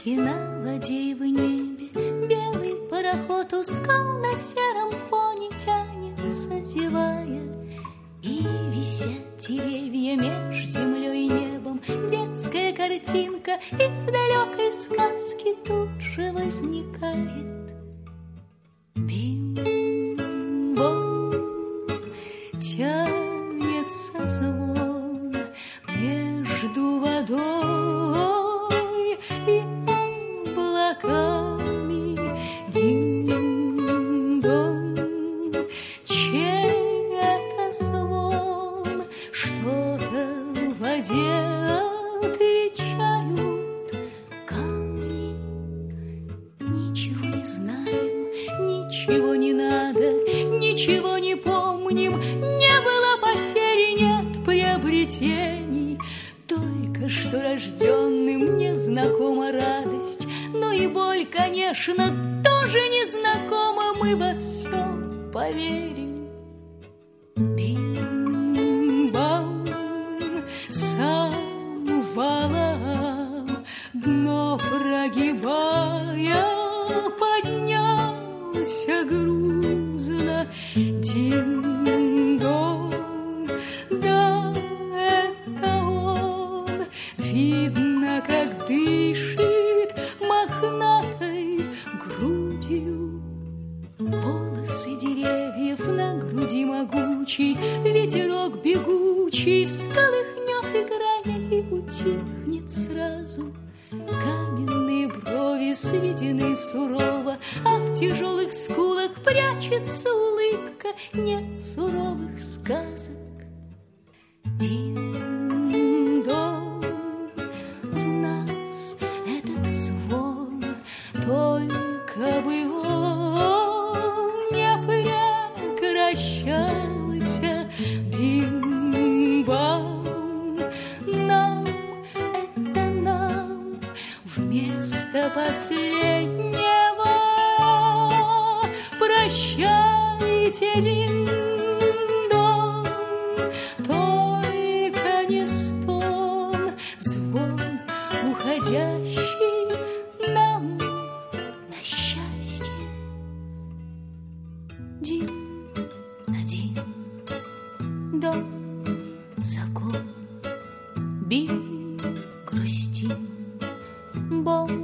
Тучки на воде и в небе, белый пароход у скал на сером фоне тянется, зевая. И висят деревья меж землей и небом, детская картинка из далекой сказки тут же возникает. Бим-бом, тянется звон между водой и облаками. Динь-дон, чей это звон? Что-то в воде отвечают камни. Ничего не знаем, ничего не надо, ничего не помним. Не было потери, нет приобретений. Только что рожденным незнакома радость, но и боль, конечно, тоже незнакома. Мы во все поверим. Бим-бам, сам валом, дно прогибая, поднялся грузно. Динь-дон, да, это он. Видно, как дышит мохнатой грудью. Волосы деревьев на груди могучий, ветерок бегучий всколыхнет, играя, и утихнет сразу. Каменные брови сведены сурово, а в тяжелых скулах прячется улыбка. Нет суровых сказок. Динь-дон, в нас этот звон, только бы он не прекращался. Бим-бам, нам, это нам, вместо последнего прощайте, динь-дон, только не стон, звон уходящий нам на счастье. Динь-дон, закон, бим, грустим, бом.